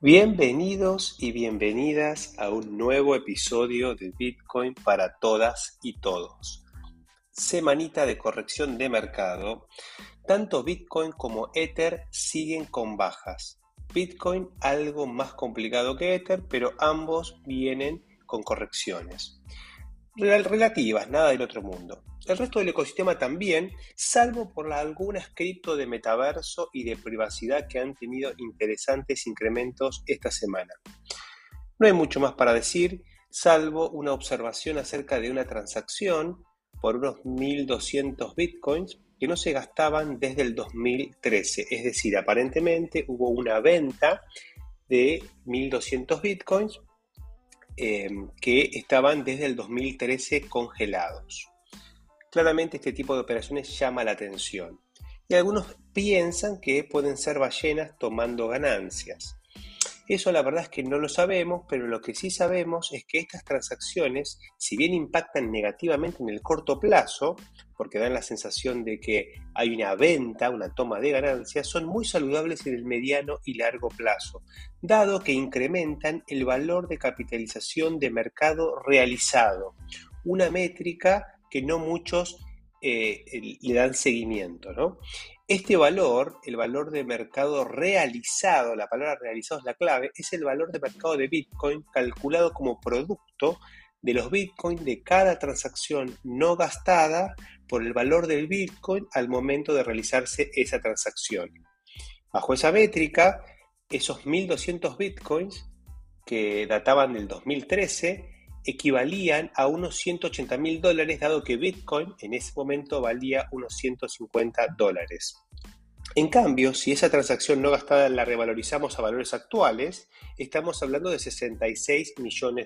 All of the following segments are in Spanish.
Bienvenidos y bienvenidas a un nuevo episodio de Bitcoin para todas y todos. Semanita de corrección de mercado. Tanto Bitcoin como Ether siguen con bajas. Bitcoin algo más complicado que Ether, pero ambos vienen con correcciones relativas, nada del otro mundo. El resto del ecosistema también, salvo por algunas cripto de metaverso y de privacidad que han tenido interesantes incrementos esta semana. No hay mucho más para decir, salvo una observación acerca de una transacción por unos 1.200 bitcoins que no se gastaban desde el 2013. Es decir, aparentemente hubo una venta de 1.200 bitcoins que estaban desde el 2013 congelados. Claramente este tipo de operaciones llama la atención y algunos piensan que pueden ser ballenas tomando ganancias. Eso la verdad es que no lo sabemos, pero lo que sí sabemos es que estas transacciones, si bien impactan negativamente en el corto plazo, porque dan la sensación de que hay una venta, una toma de ganancias, son muy saludables en el mediano y largo plazo, dado que incrementan el valor de capitalización de mercado realizado, una métrica que no muchos le dan seguimiento, ¿no? Este valor, el valor de mercado realizado, la palabra realizado es la clave, es el valor de mercado de Bitcoin calculado como producto de los Bitcoin de cada transacción no gastada por el valor del Bitcoin al momento de realizarse esa transacción. Bajo esa métrica, esos 1.200 Bitcoins que databan del 2013 equivalían a unos $180.000, dado que Bitcoin en ese momento valía unos $150. En cambio, si esa transacción no gastada la revalorizamos a valores actuales, estamos hablando de $66 millones.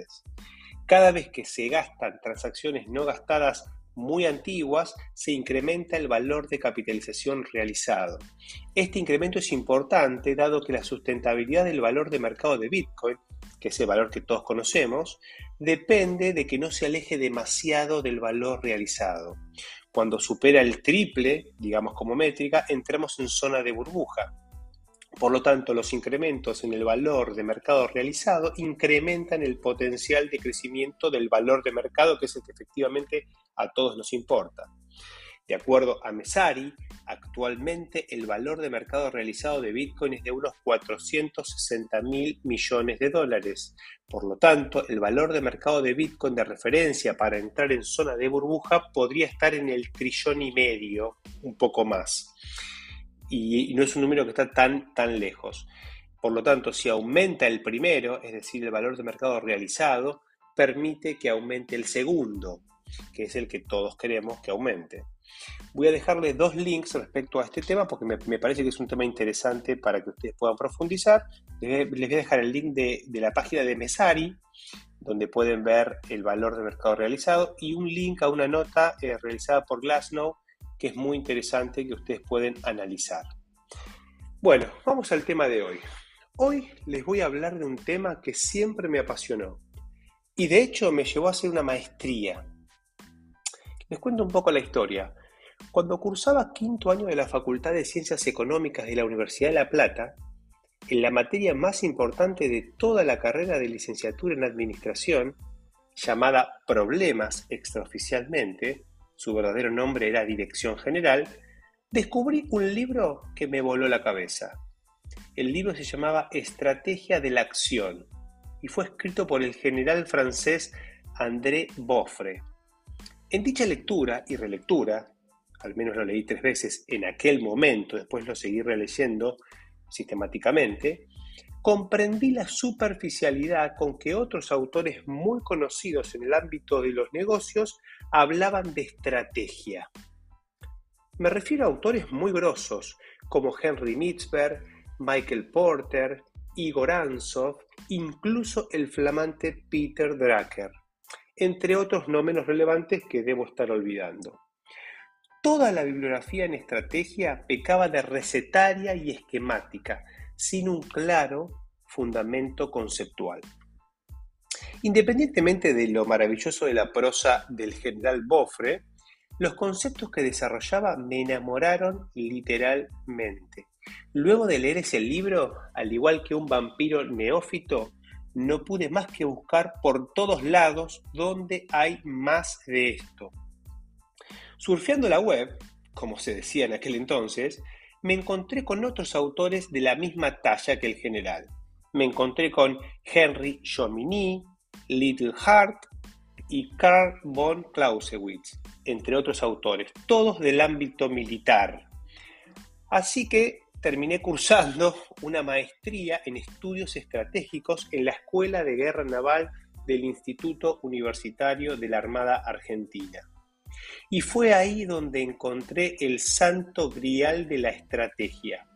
Cada vez que se gastan transacciones no gastadas muy antiguas, se incrementa el valor de capitalización realizado. Este incremento es importante dado que la sustentabilidad del valor de mercado de Bitcoin, que es el valor que todos conocemos, depende de que no se aleje demasiado del valor realizado. Cuando supera el triple, digamos como métrica, entramos en zona de burbuja. Por lo tanto, los incrementos en el valor de mercado realizado incrementan el potencial de crecimiento del valor de mercado, que es el que efectivamente a todos nos importa. De acuerdo a Messari, actualmente el valor de mercado realizado de Bitcoin es de unos $460.000 millones. Por lo tanto, el valor de mercado de Bitcoin de referencia para entrar en zona de burbuja podría estar en el $1,5 trillón, un poco más. Y no es un número que está tan lejos. Por lo tanto, si aumenta el primero, es decir, el valor de mercado realizado, permite que aumente el segundo, que es el que todos queremos que aumente. Voy a dejarles dos links respecto a este tema porque me parece que es un tema interesante para que ustedes puedan profundizar. Les voy a dejar el link de la página de Messari, donde pueden ver el valor de mercado realizado, y un link a una nota realizada por Glassnode, que es muy interesante, que ustedes pueden analizar. Bueno, vamos al tema de hoy. Hoy les voy a hablar de un tema que siempre me apasionó y de hecho me llevó a hacer una maestría. Les cuento un poco la historia. Cuando cursaba quinto año de la Facultad de Ciencias Económicas de la Universidad de La Plata, en la materia más importante de toda la carrera de licenciatura en Administración, llamada Problemas extraoficialmente, su verdadero nombre era Dirección General, descubrí un libro que me voló la cabeza. El libro se llamaba Estrategia de la Acción y fue escrito por el general francés André Boffre. En dicha lectura y relectura, al menos lo leí 3 veces en aquel momento, después lo seguí releyendo sistemáticamente, comprendí la superficialidad con que otros autores muy conocidos en el ámbito de los negocios hablaban de estrategia. Me refiero a autores muy grosos como Henry Mitzberg, Michael Porter, Igor Ansoff, incluso el flamante Peter Drucker, entre otros no menos relevantes que debo estar olvidando. Toda la bibliografía en estrategia pecaba de recetaria y esquemática, sin un claro fundamento conceptual. Independientemente de lo maravilloso de la prosa del general Boffre, Los conceptos que desarrollaba me enamoraron literalmente. Luego de leer ese libro, al igual que un vampiro neófito, no pude más que buscar por todos lados dónde hay más de esto. Surfeando la web, como se decía en aquel entonces, me encontré con otros autores de la misma talla que el general. Me encontré con Henry Jomini, Little Hart y Karl von Clausewitz, entre otros autores, todos del ámbito militar. Así que terminé cursando una maestría en estudios estratégicos en la Escuela de Guerra Naval del Instituto Universitario de la Armada Argentina. Y fue ahí donde encontré el santo grial de la estrategia.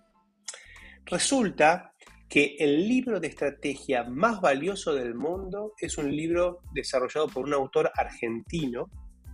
Resulta que el libro de estrategia más valioso del mundo es un libro desarrollado por un autor argentino,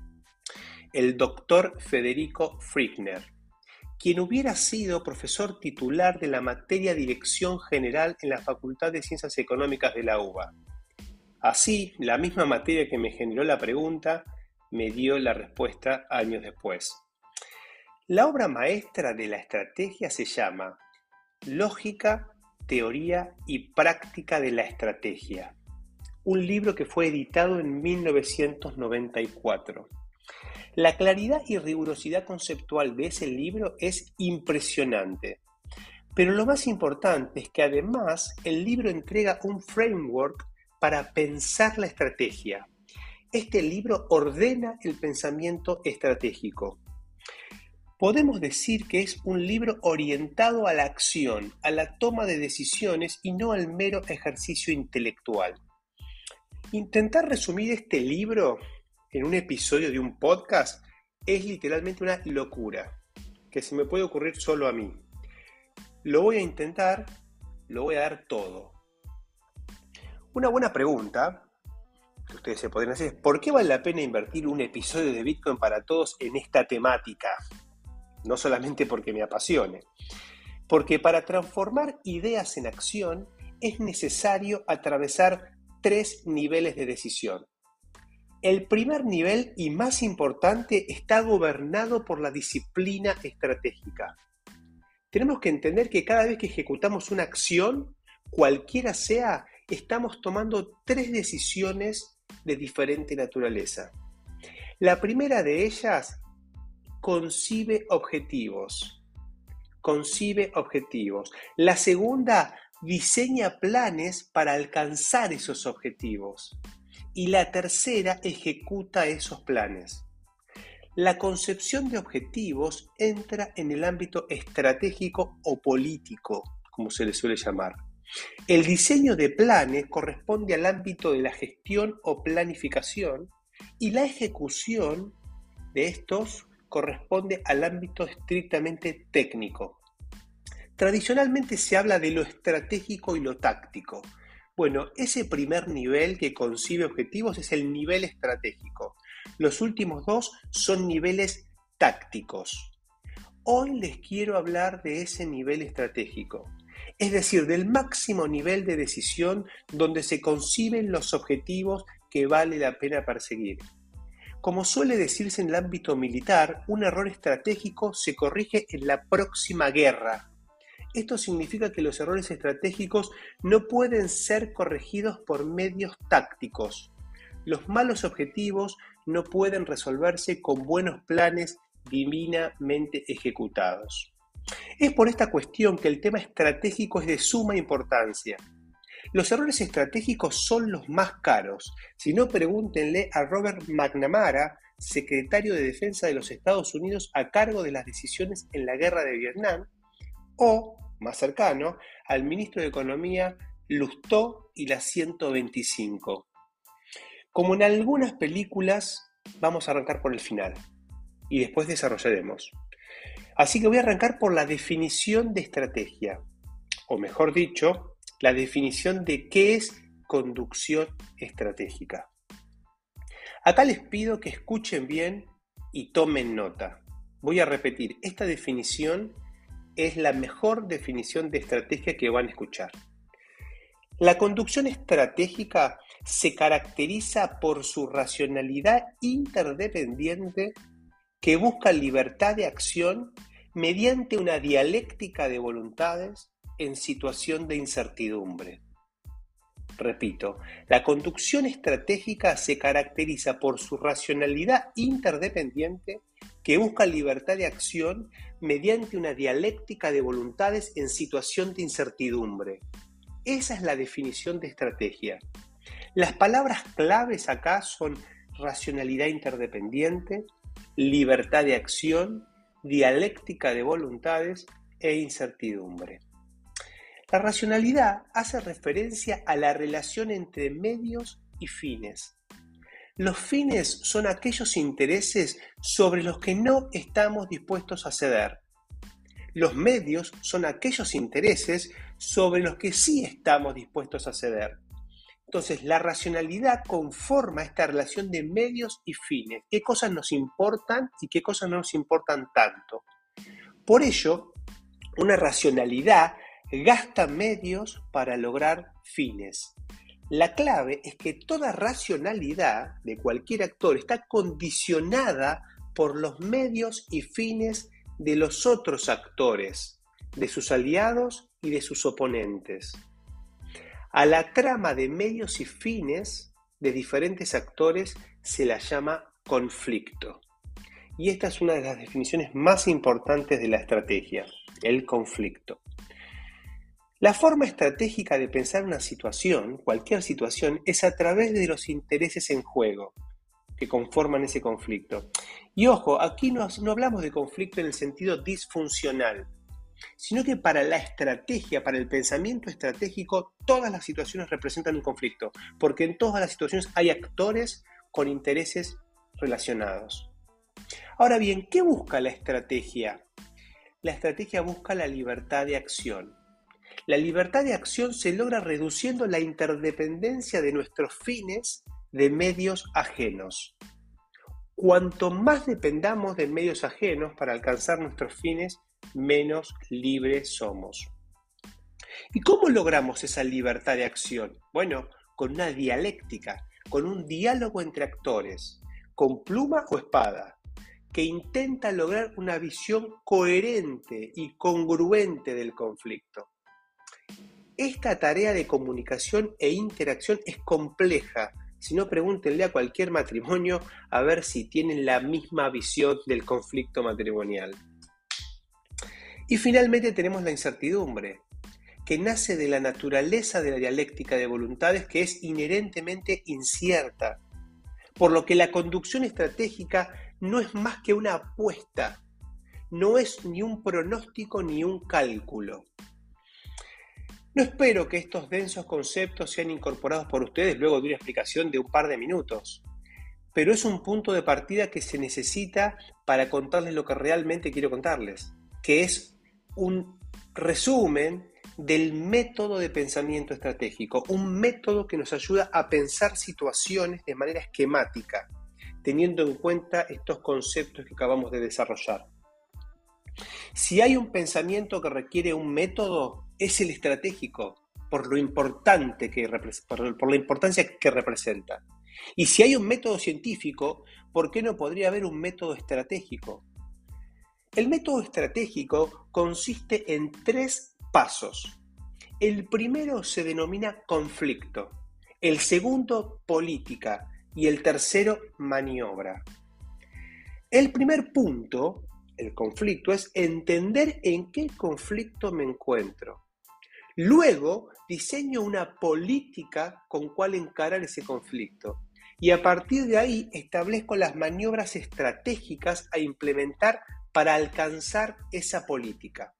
el doctor Federico Frickner, quien hubiera sido profesor titular de la materia Dirección General en la Facultad de Ciencias Económicas de la UBA. Así, la misma materia que me generó la pregunta me dio la respuesta años después. La obra maestra de la estrategia se llama Lógica, Teoría y Práctica de la Estrategia, un libro que fue editado en 1994. La claridad y rigurosidad conceptual de ese libro es impresionante, pero lo más importante es que además el libro entrega un framework para pensar la estrategia. Este libro ordena el pensamiento estratégico. Podemos decir que es un libro orientado a la acción, a la toma de decisiones y no al mero ejercicio intelectual. Intentar resumir este libro en un episodio de un podcast es literalmente una locura, que se me puede ocurrir solo a mí. Lo voy a intentar, lo voy a dar todo. Una buena pregunta que ustedes se podrían hacer es ¿por qué vale la pena invertir un episodio de Bitcoin para todos en esta temática? No solamente porque me apasione, porque para transformar ideas en acción es necesario atravesar 3 niveles de decisión. El primer nivel y más importante está gobernado por la disciplina estratégica. Tenemos que entender que cada vez que ejecutamos una acción, cualquiera sea, estamos tomando 3 decisiones de diferente naturaleza. La primera de ellas concibe objetivos. La segunda diseña planes para alcanzar esos objetivos. Y la tercera ejecuta esos planes. La concepción de objetivos entra en el ámbito estratégico o político, como se le suele llamar. El diseño de planes corresponde al ámbito de la gestión o planificación y la ejecución de estos corresponde al ámbito estrictamente técnico. Tradicionalmente se habla de lo estratégico y lo táctico. Bueno, ese primer nivel que concibe objetivos es el nivel estratégico. Los últimos 2 son niveles tácticos. Hoy les quiero hablar de ese nivel estratégico, es decir, del máximo nivel de decisión donde se conciben los objetivos que vale la pena perseguir. Como suele decirse en el ámbito militar, un error estratégico se corrige en la próxima guerra. Esto significa que los errores estratégicos no pueden ser corregidos por medios tácticos. Los malos objetivos no pueden resolverse con buenos planes divinamente ejecutados. Es por esta cuestión que el tema estratégico es de suma importancia. Los errores estratégicos son los más caros. Si no, pregúntenle a Robert McNamara, secretario de Defensa de los Estados Unidos a cargo de las decisiones en la guerra de Vietnam, o, más cercano, al ministro de Economía Lustó y la 125. Como en algunas películas, vamos a arrancar por el final y después desarrollaremos. Así que voy a arrancar por la definición de estrategia, o mejor dicho, la definición de qué es conducción estratégica. Acá les pido que escuchen bien y tomen nota. Voy a repetir, esta definición es la mejor definición de estrategia que van a escuchar. La conducción estratégica se caracteriza por su racionalidad interdependiente que busca libertad de acción mediante una dialéctica de voluntades en situación de incertidumbre. Repito, la conducción estratégica se caracteriza por su racionalidad interdependiente que busca libertad de acción mediante una dialéctica de voluntades en situación de incertidumbre. Esa es la definición de estrategia. Las palabras claves acá son racionalidad interdependiente, libertad de acción, dialéctica de voluntades e incertidumbre. La racionalidad hace referencia a la relación entre medios y fines. Los fines son aquellos intereses sobre los que no estamos dispuestos a ceder. Los medios son aquellos intereses sobre los que sí estamos dispuestos a ceder. Entonces, la racionalidad conforma esta relación de medios y fines. ¿Qué cosas nos importan y qué cosas no nos importan tanto? Por ello, una racionalidad gasta medios para lograr fines. La clave es que toda racionalidad de cualquier actor está condicionada por los medios y fines de los otros actores, de sus aliados y de sus oponentes. A la trama de medios y fines de diferentes actores se la llama conflicto. Y esta es una de las definiciones más importantes de la estrategia, el conflicto. La forma estratégica de pensar una situación, cualquier situación, es a través de los intereses en juego que conforman ese conflicto. Y ojo, aquí no hablamos de conflicto en el sentido disfuncional, sino que para la estrategia, para el pensamiento estratégico, todas las situaciones representan un conflicto, porque en todas las situaciones hay actores con intereses relacionados. Ahora bien, ¿qué busca la estrategia? La estrategia busca la libertad de acción. La libertad de acción se logra reduciendo la interdependencia de nuestros fines de medios ajenos. Cuanto más dependamos de medios ajenos para alcanzar nuestros fines, menos libres somos. ¿Y cómo logramos esa libertad de acción? Bueno, con una dialéctica, con un diálogo entre actores, con pluma o espada, que intenta lograr una visión coherente y congruente del conflicto. Esta tarea de comunicación e interacción es compleja. Si no, pregúntenle a cualquier matrimonio a ver si tienen la misma visión del conflicto matrimonial. Y finalmente tenemos la incertidumbre, que nace de la naturaleza de la dialéctica de voluntades, que es inherentemente incierta, por lo que la conducción estratégica no es más que una apuesta, no es ni un pronóstico ni un cálculo. No espero que estos densos conceptos sean incorporados por ustedes luego de una explicación de un par de minutos, pero es un punto de partida que se necesita para contarles lo que realmente quiero contarles, que es un resumen del método de pensamiento estratégico, un método que nos ayuda a pensar situaciones de manera esquemática, teniendo en cuenta estos conceptos que acabamos de desarrollar. Si hay un pensamiento que requiere un método, es el estratégico, por la importancia que representa. Y si hay un método científico, ¿por qué no podría haber un método estratégico? El método estratégico consiste en 3 pasos. El primero se denomina conflicto, el segundo política y el tercero maniobra. El primer punto, el conflicto, es entender en qué conflicto me encuentro. Luego diseño una política con cuál encarar ese conflicto y a partir de ahí establezco las maniobras estratégicas a implementar para alcanzar esa política.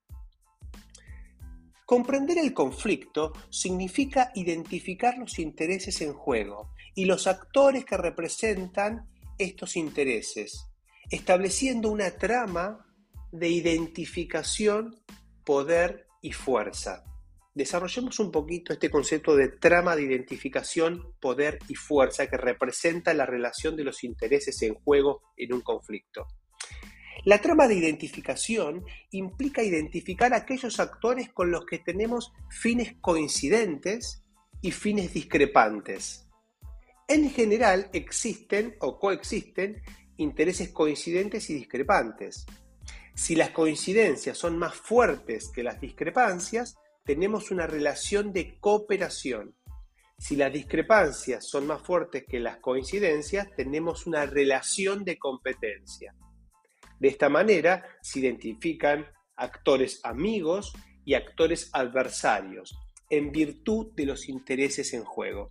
Comprender el conflicto significa identificar los intereses en juego y los actores que representan estos intereses, estableciendo una trama de identificación, poder y fuerza. Desarrollemos un poquito este concepto de trama de identificación, poder y fuerza que representa la relación de los intereses en juego en un conflicto. La trama de identificación implica identificar aquellos actores con los que tenemos fines coincidentes y fines discrepantes. En general existen o coexisten intereses coincidentes y discrepantes. Si las coincidencias son más fuertes que las discrepancias, tenemos una relación de cooperación. Si las discrepancias son más fuertes que las coincidencias, tenemos una relación de competencia. De esta manera se identifican actores amigos y actores adversarios, en virtud de los intereses en juego.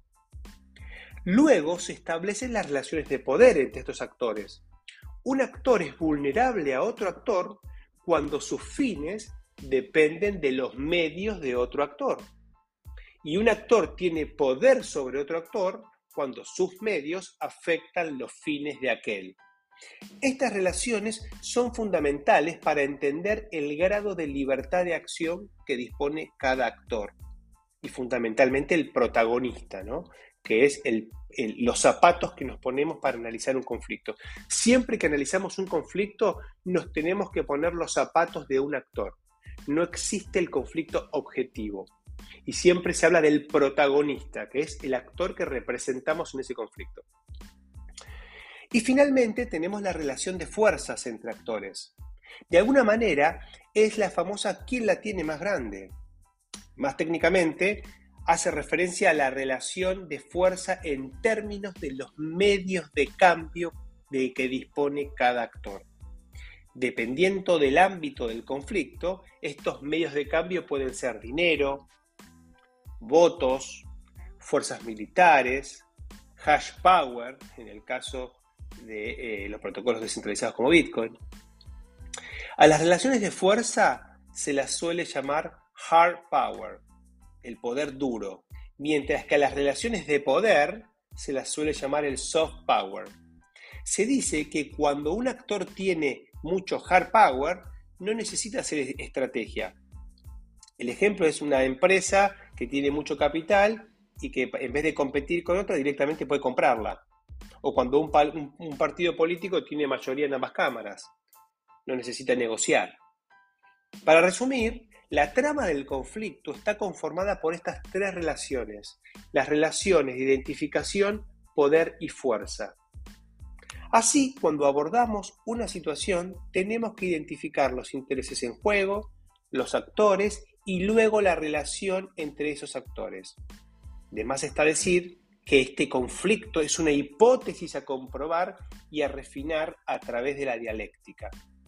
Luego se establecen las relaciones de poder entre estos actores. Un actor es vulnerable a otro actor cuando sus fines dependen de los medios de otro actor. Y un actor tiene poder sobre otro actor cuando sus medios afectan los fines de aquel. Estas relaciones son fundamentales para entender el grado de libertad de acción que dispone cada actor y fundamentalmente el protagonista, ¿no? Que es los zapatos que nos ponemos para analizar un conflicto. Siempre que analizamos un conflicto nos tenemos que poner los zapatos de un actor. No existe el conflicto objetivo y siempre se habla del protagonista, que es el actor que representamos en ese conflicto. Y finalmente tenemos la relación de fuerzas entre actores. De alguna manera es la famosa ¿quién la tiene más grande? Más técnicamente, hace referencia a la relación de fuerza en términos de los medios de cambio de que dispone cada actor. Dependiendo del ámbito del conflicto, estos medios de cambio pueden ser dinero, votos, fuerzas militares, hash power, en el caso de los protocolos descentralizados como Bitcoin. A las relaciones de fuerza se las suele llamar hard power, el poder duro, mientras que a las relaciones de poder se las suele llamar el soft power. Se dice que cuando un actor tiene mucho hard power, no necesita hacer estrategia. El ejemplo es una empresa que tiene mucho capital y que en vez de competir con otra directamente puede comprarla. O cuando un partido político tiene mayoría en ambas cámaras, no necesita negociar. Para resumir, la trama del conflicto está conformada por estas tres relaciones, las relaciones de identificación, poder y fuerza. Así, cuando abordamos una situación, tenemos que identificar los intereses en juego, los actores y luego la relación entre esos actores. De más está decir que este conflicto es una hipótesis a comprobar y a refinar a través de la dialéctica.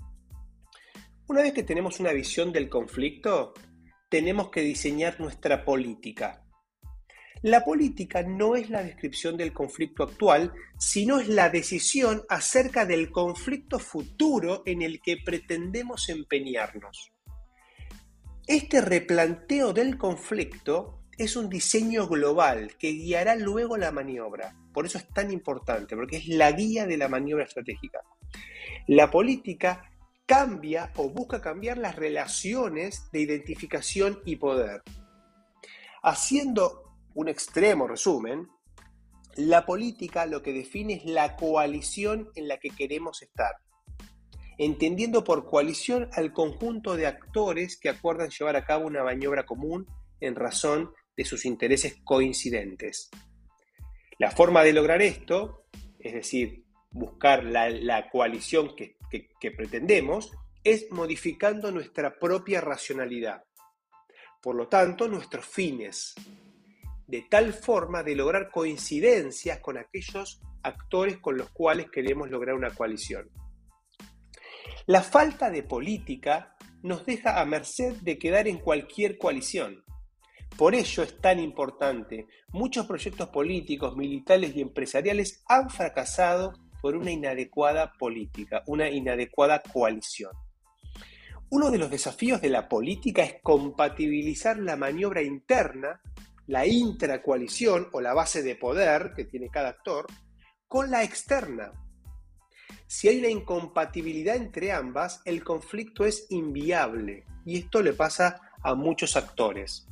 Una vez que tenemos una visión del conflicto, tenemos que diseñar nuestra política. La política no es la descripción del conflicto actual, sino es la decisión acerca del conflicto futuro en el que pretendemos empeñarnos. Este replanteo del conflicto es un diseño global que guiará luego la maniobra. Por eso es tan importante, porque es la guía de la maniobra estratégica. La política cambia o busca cambiar las relaciones de identificación y poder. Haciendo un extremo resumen, la política lo que define es la coalición en la que queremos estar, entendiendo por coalición al conjunto de actores que acuerdan llevar a cabo una maniobra común en razón de sus intereses coincidentes. La forma de lograr esto, es decir, buscar la coalición que pretendemos, es modificando nuestra propia racionalidad. Por lo tanto, nuestros fines, de tal forma de lograr coincidencias con aquellos actores con los cuales queremos lograr una coalición. La falta de política nos deja a merced de quedar en cualquier coalición. Por ello es tan importante. Muchos proyectos políticos, militares y empresariales han fracasado por una inadecuada política, una inadecuada coalición. Uno de los desafíos de la política es compatibilizar la maniobra interna, la intracoalición o la base de poder que tiene cada actor, con la externa. Si hay una incompatibilidad entre ambas, el conflicto es inviable y esto le pasa a muchos actores.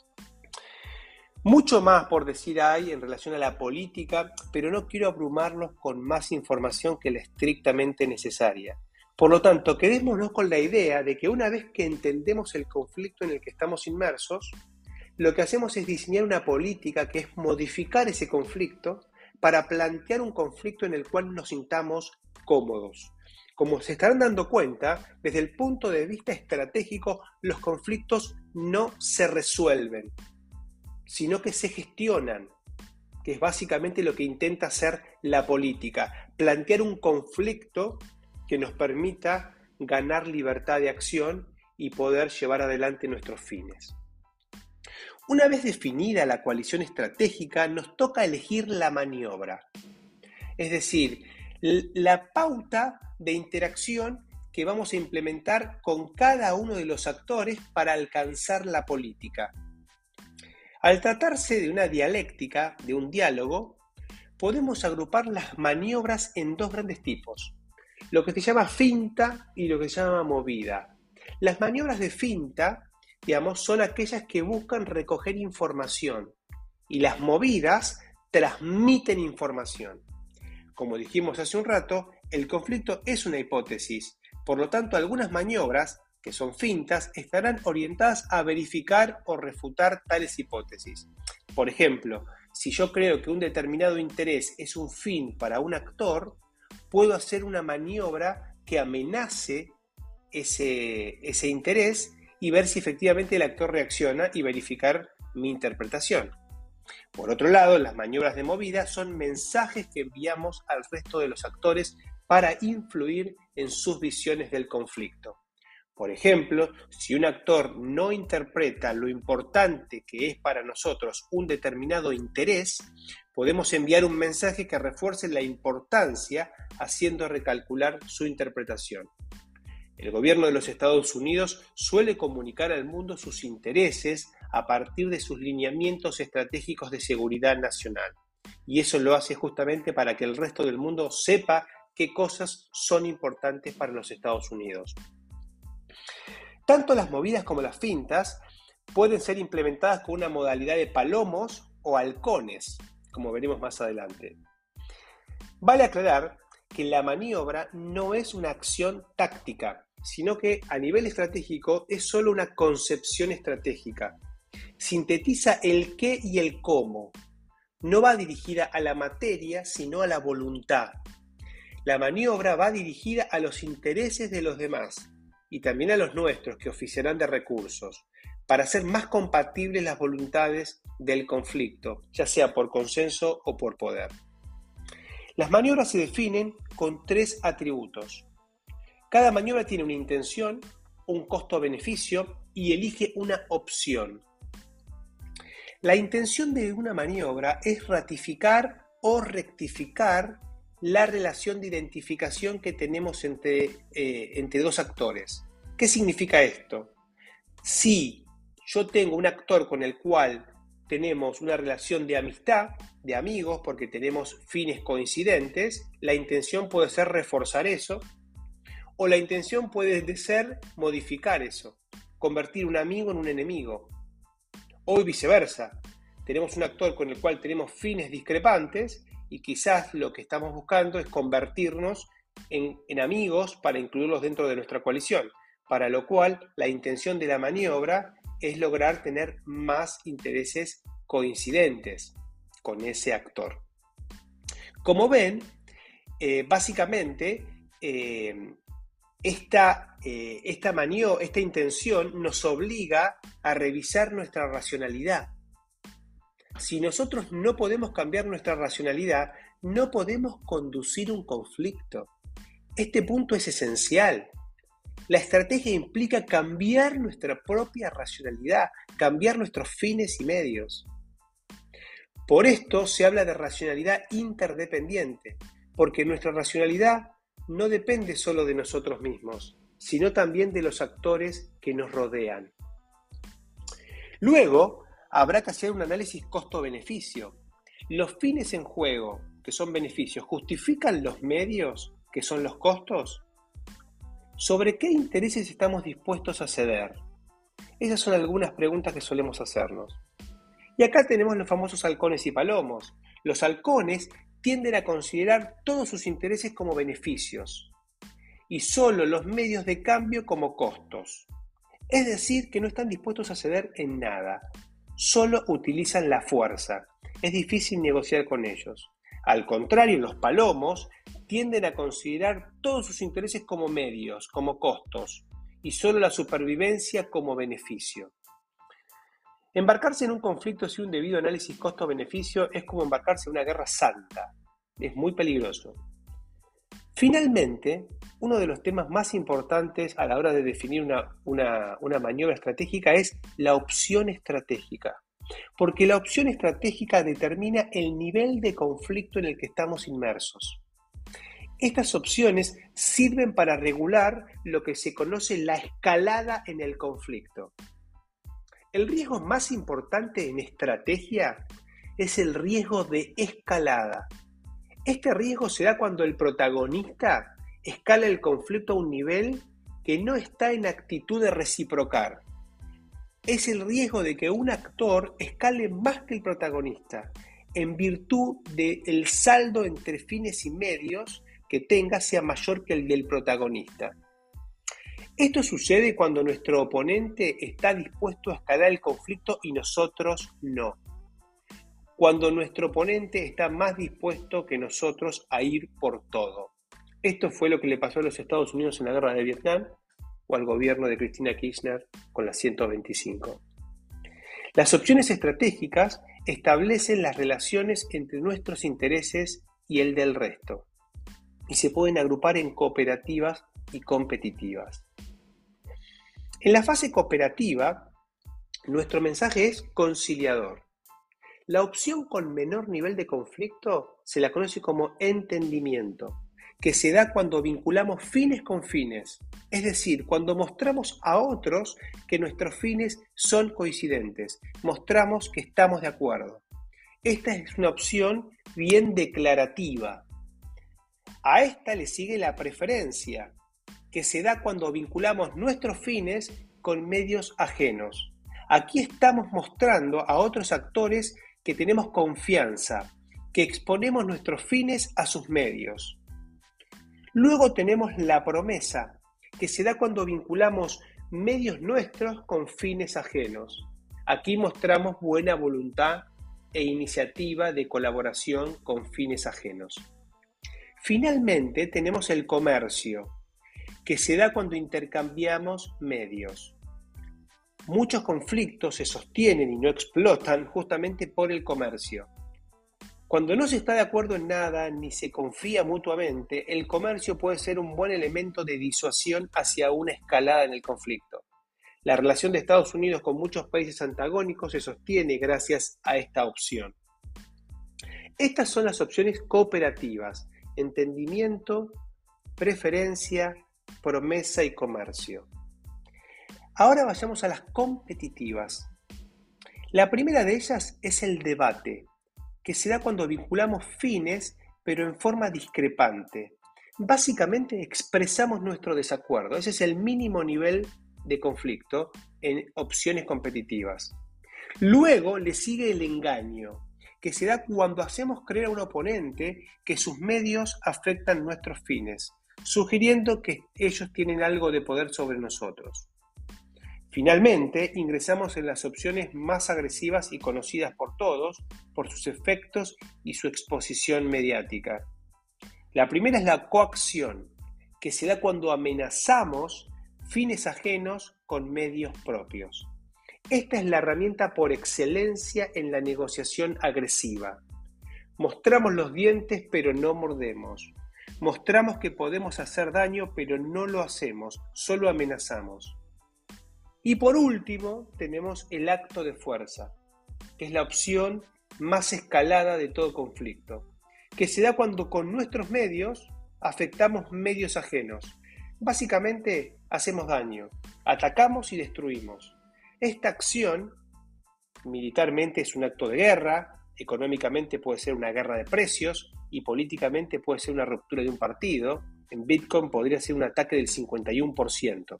Mucho más por decir hay en relación a la política, pero no quiero abrumarlos con más información que la estrictamente necesaria. Por lo tanto, quedémonos con la idea de que una vez que entendemos el conflicto en el que estamos inmersos, lo que hacemos es diseñar una política que es modificar ese conflicto para plantear un conflicto en el cual nos sintamos cómodos. Como se estarán dando cuenta, desde el punto de vista estratégico, los conflictos no se resuelven, sino que se gestionan, que es básicamente lo que intenta hacer la política, plantear un conflicto que nos permita ganar libertad de acción y poder llevar adelante nuestros fines. Una vez definida la coalición estratégica, nos toca elegir la maniobra, es decir, la pauta de interacción que vamos a implementar con cada uno de los actores para alcanzar la política. Al tratarse de una dialéctica, de un diálogo, podemos agrupar las maniobras en dos grandes tipos, lo que se llama finta y lo que se llama movida. Las maniobras de finta, son aquellas que buscan recoger información y las movidas transmiten información. Como dijimos hace un rato, el conflicto es una hipótesis, por lo tanto algunas maniobras, que son fintas, estarán orientadas a verificar o refutar tales hipótesis. Por ejemplo, si yo creo que un determinado interés es un fin para un actor, puedo hacer una maniobra que amenace ese interés y ver si efectivamente el actor reacciona y verificar mi interpretación. Por otro lado, las maniobras de movida son mensajes que enviamos al resto de los actores para influir en sus visiones del conflicto. Por ejemplo, si un actor no interpreta lo importante que es para nosotros un determinado interés, podemos enviar un mensaje que refuerce la importancia, haciendo recalcular su interpretación. El gobierno de los Estados Unidos suele comunicar al mundo sus intereses a partir de sus lineamientos estratégicos de seguridad nacional. Y eso lo hace justamente para que el resto del mundo sepa qué cosas son importantes para los Estados Unidos. Tanto las movidas como las fintas pueden ser implementadas con una modalidad de palomos o halcones, como veremos más adelante. Vale aclarar que la maniobra no es una acción táctica, sino que a nivel estratégico es solo una concepción estratégica. Sintetiza el qué y el cómo. No va dirigida a la materia, sino a la voluntad. La maniobra va dirigida a los intereses de los demás y también a los nuestros, que oficiarán de recursos, para hacer más compatibles las voluntades del conflicto, ya sea por consenso o por poder. Las maniobras se definen con 3 atributos. Cada maniobra tiene una intención, un costo-beneficio y elige una opción. La intención de una maniobra es ratificar o rectificar la relación de identificación que tenemos entre dos actores. ¿Qué significa esto? Si yo tengo un actor con el cual tenemos una relación de amistad, de amigos, porque tenemos fines coincidentes, la intención puede ser reforzar eso, o la intención puede ser modificar eso, convertir un amigo en un enemigo, o viceversa. Tenemos un actor con el cual tenemos fines discrepantes y quizás lo que estamos buscando es convertirnos en amigos para incluirlos dentro de nuestra coalición, para lo cual la intención de la maniobra es lograr tener más intereses coincidentes con ese actor. Como ven, básicamente esta intención nos obliga a revisar nuestra racionalidad. Si nosotros no podemos cambiar nuestra racionalidad, no podemos conducir un conflicto. Este punto es esencial. La estrategia implica cambiar nuestra propia racionalidad, cambiar nuestros fines y medios. Por esto se habla de racionalidad interdependiente, porque nuestra racionalidad no depende solo de nosotros mismos, sino también de los actores que nos rodean. Luego, habrá que hacer un análisis costo-beneficio. ¿Los fines en juego, que son beneficios, justifican los medios, que son los costos? ¿Sobre qué intereses estamos dispuestos a ceder? Esas son algunas preguntas que solemos hacernos. Y acá tenemos los famosos halcones y palomos. Los halcones tienden a considerar todos sus intereses como beneficios y solo los medios de cambio como costos. Es decir, que no están dispuestos a ceder en nada. Solo utilizan la fuerza. Es difícil negociar con ellos. Al contrario, los palomos tienden a considerar todos sus intereses como medios, como costos, y solo la supervivencia como beneficio. Embarcarse en un conflicto sin un debido análisis costo-beneficio es como embarcarse en una guerra santa. Es muy peligroso. Finalmente, uno de los temas más importantes a la hora de definir una maniobra estratégica es la opción estratégica, porque la opción estratégica determina el nivel de conflicto en el que estamos inmersos. Estas opciones sirven para regular lo que se conoce la escalada en el conflicto. El riesgo más importante en estrategia es el riesgo de escalada. Este riesgo se da cuando el protagonista escala el conflicto a un nivel que no está en actitud de reciprocar. Es el riesgo de que un actor escale más que el protagonista, en virtud del saldo entre fines y medios que tenga sea mayor que el del protagonista. Esto sucede cuando nuestro oponente está dispuesto a escalar el conflicto y nosotros no. Cuando nuestro oponente está más dispuesto que nosotros a ir por todo. Esto fue lo que le pasó a los Estados Unidos en la guerra de Vietnam o al gobierno de Cristina Kirchner con la 125. Las opciones estratégicas establecen las relaciones entre nuestros intereses y el del resto y se pueden agrupar en cooperativas y competitivas. En la fase cooperativa, nuestro mensaje es conciliador. La opción con menor nivel de conflicto se la conoce como entendimiento, que se da cuando vinculamos fines con fines, es decir, cuando mostramos a otros que nuestros fines son coincidentes, mostramos que estamos de acuerdo. Esta es una opción bien declarativa. A esta le sigue la preferencia, que se da cuando vinculamos nuestros fines con medios ajenos. Aquí estamos mostrando a otros actores que tenemos confianza, que exponemos nuestros fines a sus medios. Luego tenemos la promesa, que se da cuando vinculamos medios nuestros con fines ajenos. Aquí mostramos buena voluntad e iniciativa de colaboración con fines ajenos. Finalmente tenemos el comercio, que se da cuando intercambiamos medios. Muchos conflictos se sostienen y no explotan justamente por el comercio. Cuando no se está de acuerdo en nada ni se confía mutuamente, el comercio puede ser un buen elemento de disuasión hacia una escalada en el conflicto. La relación de Estados Unidos con muchos países antagónicos se sostiene gracias a esta opción. Estas son las opciones cooperativas: entendimiento, preferencia, promesa y comercio. Ahora vayamos a las competitivas. La primera de ellas es el debate, que se da cuando vinculamos fines, pero en forma discrepante. Básicamente expresamos nuestro desacuerdo. Ese es el mínimo nivel de conflicto en opciones competitivas. Luego le sigue el engaño, que se da cuando hacemos creer a un oponente que sus medios afectan nuestros fines, sugiriendo que ellos tienen algo de poder sobre nosotros. Finalmente, ingresamos en las opciones más agresivas y conocidas por todos por sus efectos y su exposición mediática. La primera es la coacción, que se da cuando amenazamos fines ajenos con medios propios. Esta es la herramienta por excelencia en la negociación agresiva. Mostramos los dientes pero no mordemos. Mostramos que podemos hacer daño pero no lo hacemos, solo amenazamos. Y por último tenemos el acto de fuerza, que es la opción más escalada de todo conflicto, que se da cuando con nuestros medios afectamos medios ajenos. Básicamente hacemos daño, atacamos y destruimos. Esta acción militarmente es un acto de guerra, económicamente puede ser una guerra de precios y políticamente puede ser una ruptura de un partido. En Bitcoin podría ser un ataque del 51%.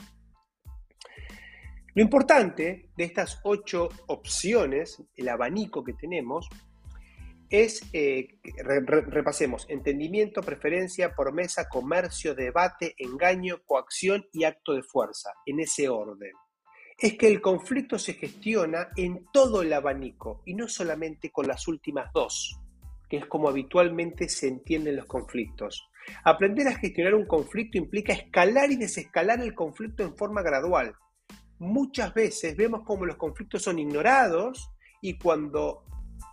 Lo importante de estas 8 opciones, el abanico que tenemos, es, repasemos, entendimiento, preferencia, promesa, comercio, debate, engaño, coacción y acto de fuerza, en ese orden. Es que el conflicto se gestiona en todo el abanico y no solamente con las últimas 2. que es como habitualmente se entienden los conflictos. Aprender a gestionar un conflicto implica escalar y desescalar el conflicto en forma gradual. Muchas veces vemos cómo los conflictos son ignorados y cuando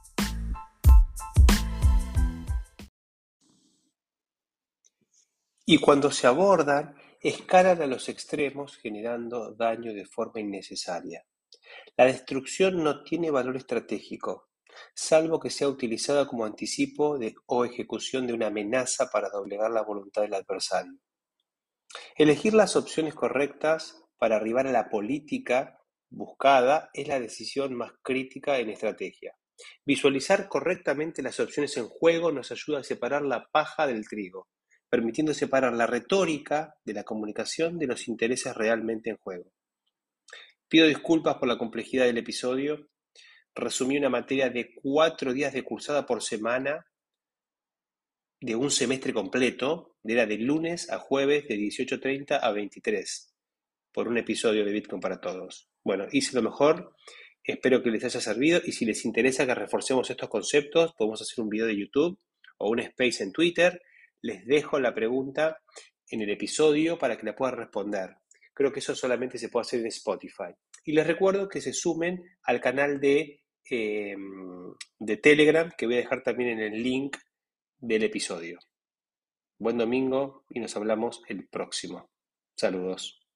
se abordan, escalan a los extremos generando daño de forma innecesaria. La destrucción no tiene valor estratégico, salvo que sea utilizada como anticipo o ejecución de una amenaza para doblegar la voluntad del adversario. Elegir las opciones correctas para arribar a la política buscada es la decisión más crítica en estrategia. Visualizar correctamente las opciones en juego nos ayuda a separar la paja del trigo, permitiendo separar la retórica de la comunicación de los intereses realmente en juego. Pido disculpas por la complejidad del episodio. Resumí una materia de 4 días de cursada por semana de un semestre completo, era de lunes a jueves de 18:30 a 23, por un episodio de Bitcoin para Todos. Bueno, hice lo mejor, espero que les haya servido y si les interesa que reforcemos estos conceptos, podemos hacer un video de YouTube o un space en Twitter. Les dejo la pregunta en el episodio para que la puedan responder. Creo que eso solamente se puede hacer en Spotify. Y les recuerdo que se sumen al canal de Telegram, que voy a dejar también en el link del episodio. Buen domingo y nos hablamos el próximo. Saludos.